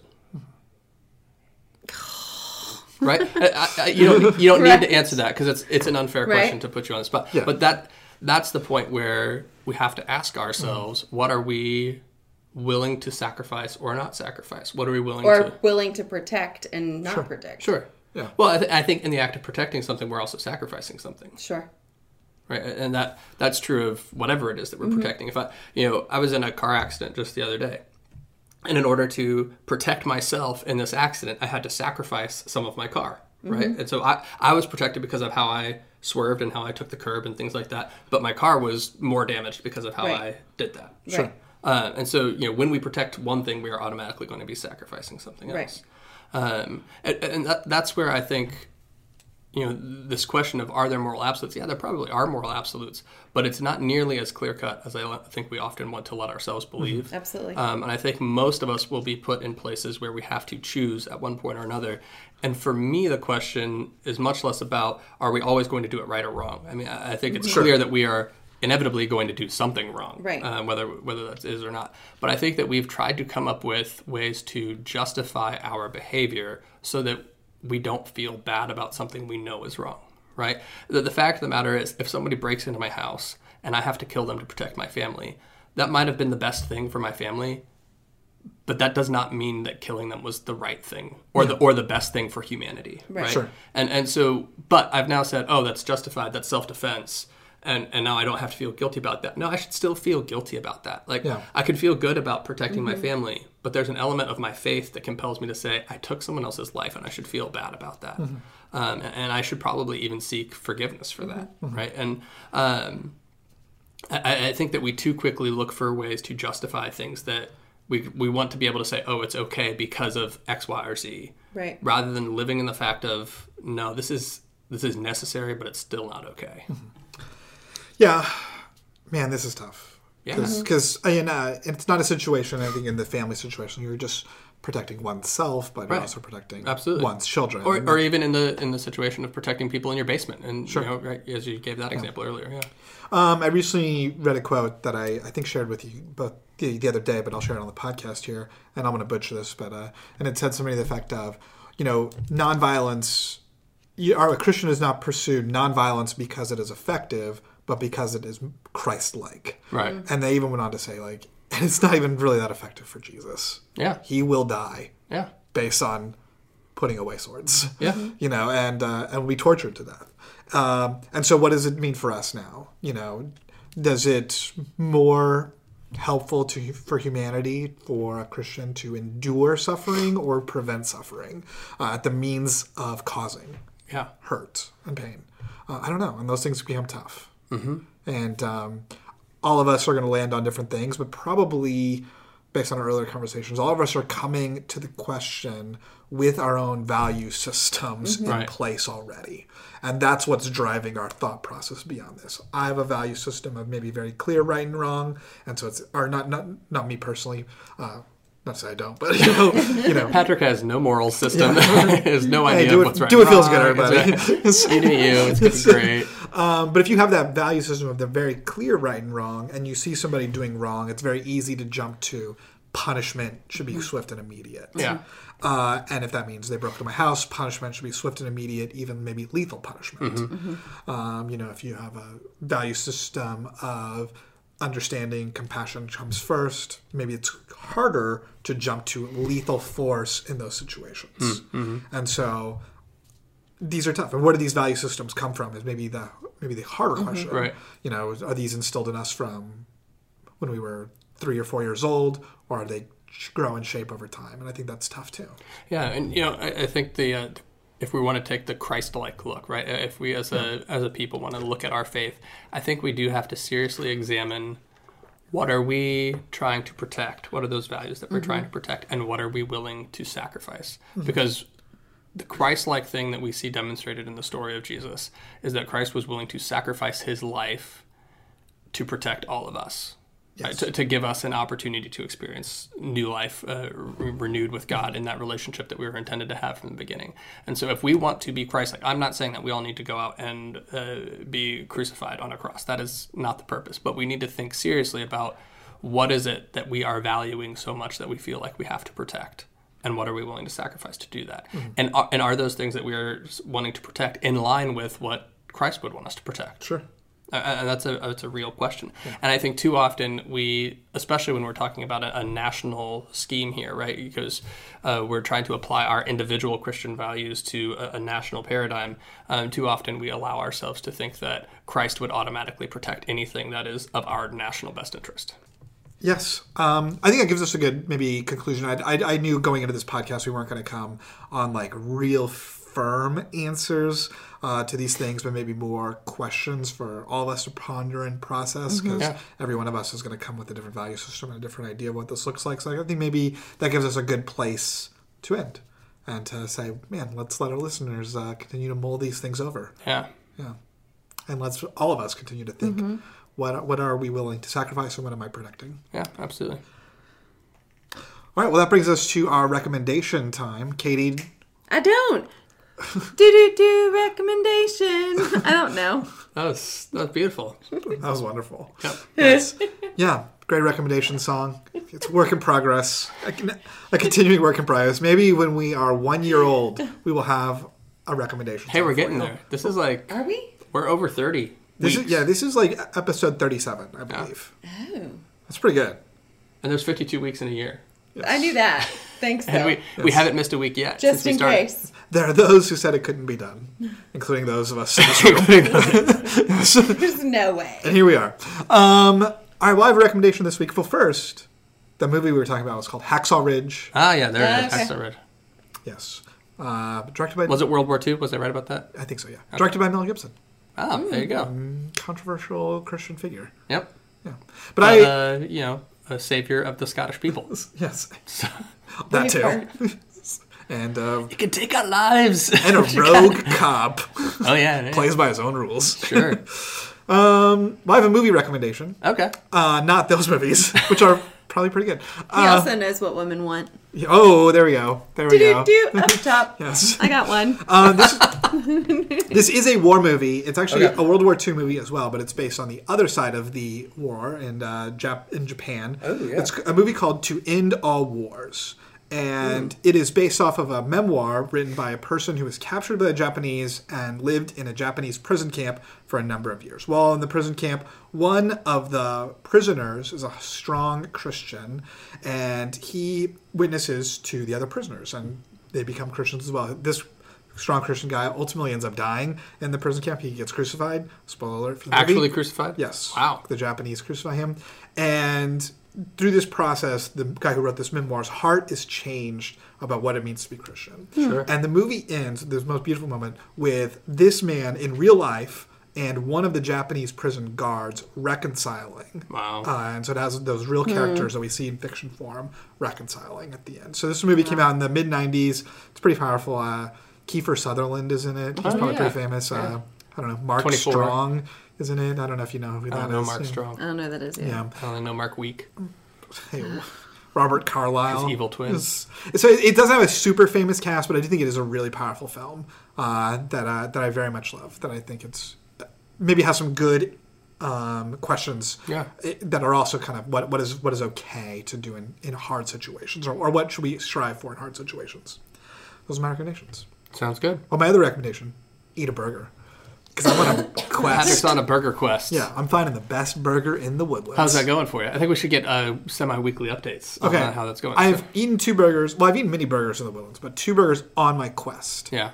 [SPEAKER 1] Right? You don't need to answer that because it's an unfair question to put you on the spot.
[SPEAKER 3] Yeah.
[SPEAKER 1] But that's the point where we have to ask ourselves, what are we willing to sacrifice or not sacrifice? What are we willing
[SPEAKER 2] to protect and not protect?
[SPEAKER 1] Sure.
[SPEAKER 3] Yeah.
[SPEAKER 1] Well, I think in the act of protecting something, we're also sacrificing something.
[SPEAKER 2] Sure.
[SPEAKER 1] Right, and that's true of whatever it is that we're protecting. If I was in a car accident just the other day, and in order to protect myself in this accident, I had to sacrifice some of my car, right? And so I was protected because of how I swerved and how I took the curb and things like that. But my car was more damaged because of how I did that.
[SPEAKER 3] Sure.
[SPEAKER 1] And so when we protect one thing, we are automatically going to be sacrificing something else. And that's where I think, this question of are there moral absolutes? Yeah, there probably are moral absolutes, but it's not nearly as clear-cut as I think we often want to let ourselves believe.
[SPEAKER 2] Absolutely.
[SPEAKER 1] And I think most of us will be put in places where we have to choose at one point or another. And for me, the question is much less about are we always going to do it right or wrong? I mean, I think it's clear that we are inevitably going to do something wrong,
[SPEAKER 2] right?
[SPEAKER 1] Whether that is or not. But I think that we've tried to come up with ways to justify our behavior so that we don't feel bad about something we know is wrong, right? The fact of the matter is, if somebody breaks into my house and I have to kill them to protect my family, that might have been the best thing for my family, but that does not mean that killing them was the right thing or the best thing for humanity, right?
[SPEAKER 3] Sure.
[SPEAKER 1] And so, but I've now said, oh, that's justified, that's self-defense. And now I don't have to feel guilty about that. No, I should still feel guilty about that. I could feel good about protecting my family, but there's an element of my faith that compels me to say, I took someone else's life and I should feel bad about that. And I should probably even seek forgiveness for that, right? And I think that we too quickly look for ways to justify things that we want to be able to say, oh, it's okay because of X, Y, or Z.
[SPEAKER 2] Right.
[SPEAKER 1] Rather than living in the fact of, no, this is necessary, but it's still not okay.
[SPEAKER 3] Yeah, man, this is tough.
[SPEAKER 1] Yeah,
[SPEAKER 3] because it's not a situation. I think in the family situation, you're just protecting oneself, but you're also protecting one's children,
[SPEAKER 1] or even in the situation of protecting people in your basement. And as you gave that example earlier. Yeah.
[SPEAKER 3] I recently read a quote that I think shared with you both the other day, but I'll share it on the podcast here, and I'm going to butcher this, but and it said something to the effect of, nonviolence. A Christian is not pursued nonviolence because it is effective, but because it is Christ-like.
[SPEAKER 1] Right.
[SPEAKER 3] And they even went on to say, and it's not even really that effective for Jesus.
[SPEAKER 1] Yeah.
[SPEAKER 3] He will die.
[SPEAKER 1] Yeah.
[SPEAKER 3] Based on putting away swords.
[SPEAKER 1] Yeah.
[SPEAKER 3] And we tortured to death. And so what does it mean for us now? Does it more helpful for humanity for a Christian to endure suffering or prevent suffering at the means of causing hurt and pain? I don't know. And those things become tough. And all of us are going to land on different things, but probably based on our earlier conversations, all of us are coming to the question with our own value systems in place already. And that's what's driving our thought process beyond this. I have a value system of maybe very clear right and wrong. And so it's, or not me personally, not to say I don't, but
[SPEAKER 1] Patrick has no moral system. He has no idea what's right.
[SPEAKER 3] Do what feels good, everybody.
[SPEAKER 1] You do you. It's great.
[SPEAKER 3] But if you have that value system of the very clear right and wrong, and you see somebody doing wrong, it's very easy to jump to punishment should be swift and immediate.
[SPEAKER 1] Yeah.
[SPEAKER 3] And if that means they broke into my house, punishment should be swift and immediate, even maybe lethal punishment. If you have a value system of understanding compassion comes first, maybe it's harder to jump to lethal force in those situations. And so these are tough. And where do these value systems come from is maybe the harder question.
[SPEAKER 1] Right.
[SPEAKER 3] Are these instilled in us from when we were 3 or 4 years old, or are they grow and shape over time? And I think that's tough too.
[SPEAKER 1] Yeah, and I think if we want to take the Christ-like look, right? If we as a people want to look at our faith, I think we do have to seriously examine what are we trying to protect? What are those values that we're trying to protect? And what are we willing to sacrifice? Because the Christ-like thing that we see demonstrated in the story of Jesus is that Christ was willing to sacrifice his life to protect all of us.
[SPEAKER 3] Yes.
[SPEAKER 1] To give us an opportunity to experience new life renewed with God in that relationship that we were intended to have from the beginning. And so if we want to be Christ-like, I'm not saying that we all need to go out and be crucified on a cross. That is not the purpose. But we need to think seriously about what is it that we are valuing so much that we feel like we have to protect. And what are we willing to sacrifice to do that? And are those things that we are wanting to protect in line with what Christ would want us to protect?
[SPEAKER 3] Sure.
[SPEAKER 1] And that's a real question. Yeah. And I think too often we, especially when we're talking about a national scheme here, right? Because we're trying to apply our individual Christian values to a national paradigm. Too often we allow ourselves to think that Christ would automatically protect anything that is of our national best interest.
[SPEAKER 3] Yes. I think that gives us a good maybe conclusion. I knew going into this podcast we weren't going to come on like real firm answers to these things, but maybe more questions for all of us to ponder and process, because every one of us is going to come with a different value system and a different idea of what this looks like. So I think maybe that gives us a good place to end and to say, man, let's let our listeners continue to mull these things over.
[SPEAKER 1] Yeah.
[SPEAKER 3] Yeah. And let's all of us continue to think, what are we willing to sacrifice and what am I protecting?
[SPEAKER 1] Yeah, absolutely.
[SPEAKER 3] All right, well, that brings us to our recommendation time. Katie?
[SPEAKER 2] I don't. Recommendation. I don't know.
[SPEAKER 1] That was beautiful.
[SPEAKER 3] That was wonderful.
[SPEAKER 1] Yep.
[SPEAKER 3] Yes. Yeah, great recommendation song. It's work in progress. A continuing work in progress. Maybe when we are 1 year old, we will have a recommendation.
[SPEAKER 1] Hey, we're getting there. This is like...
[SPEAKER 2] Are we?
[SPEAKER 1] We're over 30.
[SPEAKER 3] This is like episode 37, I believe.
[SPEAKER 2] Oh.
[SPEAKER 3] That's pretty good.
[SPEAKER 1] And there's 52 weeks in a year.
[SPEAKER 2] Yes. I knew that. Thanks, though.
[SPEAKER 1] And we haven't missed a week yet.
[SPEAKER 2] Just
[SPEAKER 1] since
[SPEAKER 2] in
[SPEAKER 1] we
[SPEAKER 2] case.
[SPEAKER 3] There are those who said it couldn't be done, including those of us in this room.
[SPEAKER 2] There's no way.
[SPEAKER 3] And here we are. All right, well, I have a recommendation this week. Well, first, the movie we were talking about was called Hacksaw Ridge.
[SPEAKER 1] Ah, yeah, there it is.
[SPEAKER 2] Okay.
[SPEAKER 1] Hacksaw Ridge.
[SPEAKER 3] Yes. Directed by...
[SPEAKER 1] Was it World War II? Was I right about that?
[SPEAKER 3] I think so, yeah.
[SPEAKER 1] Okay.
[SPEAKER 3] Directed by Mel Gibson.
[SPEAKER 1] Oh, there you go.
[SPEAKER 3] Controversial Christian figure.
[SPEAKER 1] Yep.
[SPEAKER 3] Yeah. But
[SPEAKER 1] a savior of the Scottish people.
[SPEAKER 3] Yes. That too. And
[SPEAKER 1] you can take our lives.
[SPEAKER 3] And a rogue cop.
[SPEAKER 1] Oh yeah,
[SPEAKER 3] plays by his own rules.
[SPEAKER 1] Sure.
[SPEAKER 3] Well, I have a movie recommendation.
[SPEAKER 1] Okay.
[SPEAKER 3] Not those movies, which are probably pretty good.
[SPEAKER 2] He also knows what women want.
[SPEAKER 3] Oh, there we go. There we go.
[SPEAKER 2] Up top.
[SPEAKER 3] Yes.
[SPEAKER 2] I got one.
[SPEAKER 3] This is a war movie. It's actually a World War II movie as well, but it's based on the other side of the war in Japan.
[SPEAKER 1] Oh, yeah.
[SPEAKER 3] It's a movie called To End All Wars. And it is based off of a memoir written by a person who was captured by the Japanese and lived in a Japanese prison camp for a number of years. While in the prison camp, one of the prisoners is a strong Christian, and he witnesses to the other prisoners, and they become Christians as well. This strong Christian guy ultimately ends up dying in the prison camp. He gets crucified. Spoiler alert for the movie.
[SPEAKER 1] Actually crucified?
[SPEAKER 3] Yes.
[SPEAKER 1] Wow.
[SPEAKER 3] The Japanese crucify him. And through this process, the guy who wrote this memoir's heart is changed about what it means to be Christian.
[SPEAKER 1] Sure.
[SPEAKER 3] And the movie ends, this most beautiful moment, with this man in real life and one of the Japanese prison guards reconciling.
[SPEAKER 1] Wow.
[SPEAKER 3] And so it has those real characters that we see in fiction form reconciling at the end. So this movie came out in the mid-90s. It's pretty powerful. Kiefer Sutherland is in it. He's probably pretty famous. I don't know. Mark 24. Strong is in it. I don't know if you know who that is.
[SPEAKER 1] I don't know Mark Strong.
[SPEAKER 2] I don't know who that is.
[SPEAKER 3] Yeah.
[SPEAKER 1] I only know Mark Week.
[SPEAKER 3] Hey, Robert Carlyle.
[SPEAKER 1] His evil twins.
[SPEAKER 3] So it doesn't have a super famous cast, but I do think it is a really powerful film that I very much love. That I think it's maybe has some good questions that are also kind of what is okay to do in hard situations, or what should we strive for in hard situations. Those are my recommendations.
[SPEAKER 1] Sounds good.
[SPEAKER 3] Well, my other recommendation, eat a burger. Because I'm on a quest.
[SPEAKER 1] Patrick's on a burger quest.
[SPEAKER 3] Yeah, I'm finding the best burger in the Woodlands.
[SPEAKER 1] How's that going for you? I think we should get semi-weekly updates on how that's going.
[SPEAKER 3] I've eaten 2 burgers. Well, I've eaten many burgers in the Woodlands, but 2 burgers on my quest.
[SPEAKER 1] Yeah.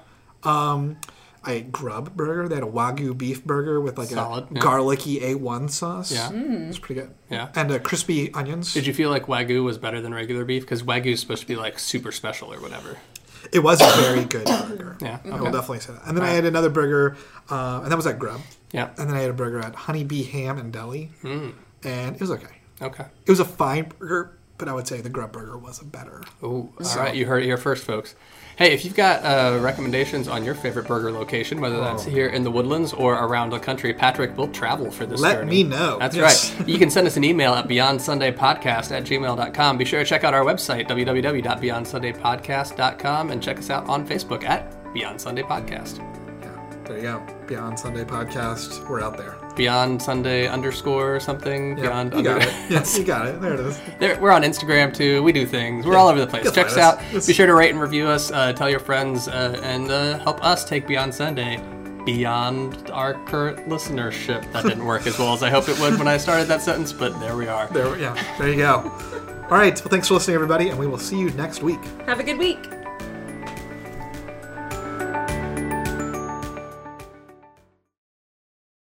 [SPEAKER 3] I ate Grub Burger. They had a Wagyu beef burger with like garlicky A1 sauce.
[SPEAKER 1] Yeah.
[SPEAKER 3] It was pretty good.
[SPEAKER 1] Yeah.
[SPEAKER 3] And crispy onions.
[SPEAKER 1] Did you feel like Wagyu was better than regular beef? Because Wagyu is supposed to be like super special or whatever.
[SPEAKER 3] It was a very good burger.
[SPEAKER 1] Yeah. Okay.
[SPEAKER 3] I will definitely say that. And then I had another burger, and that was at Grub.
[SPEAKER 1] Yeah.
[SPEAKER 3] And then I had a burger at Honeybee Ham and Deli. And it was okay.
[SPEAKER 1] Okay.
[SPEAKER 3] It was a fine burger, but I would say the Grub Burger was a better.
[SPEAKER 1] All right, you heard it here first, folks. Hey, if you've got recommendations on your favorite burger location, whether that's here in the Woodlands or around the country, Patrick will travel for this journey.
[SPEAKER 3] Let me know.
[SPEAKER 1] That's right. You can send us an email at beyondsundaypodcast@gmail.com. Be sure to check out our website, www.beyondsundaypodcast.com, and check us out on Facebook at Beyond Sunday Podcast.
[SPEAKER 3] Yeah, there you go. Beyond Sunday Podcast. We're out there.
[SPEAKER 1] Beyond Sunday _ something.
[SPEAKER 3] Yep,
[SPEAKER 1] Beyond
[SPEAKER 3] you got it. Yes, you got it. There it is.
[SPEAKER 1] We're on Instagram too. We do things. We're all over the place. Check us out. Be sure to rate and review us. Tell your friends and help us take Beyond Sunday beyond our current listenership. That didn't work as well as I hoped it would when I started that sentence, but there we are.
[SPEAKER 3] There you go. All right. Well, thanks for listening, everybody, and we will see you next week.
[SPEAKER 2] Have a good week.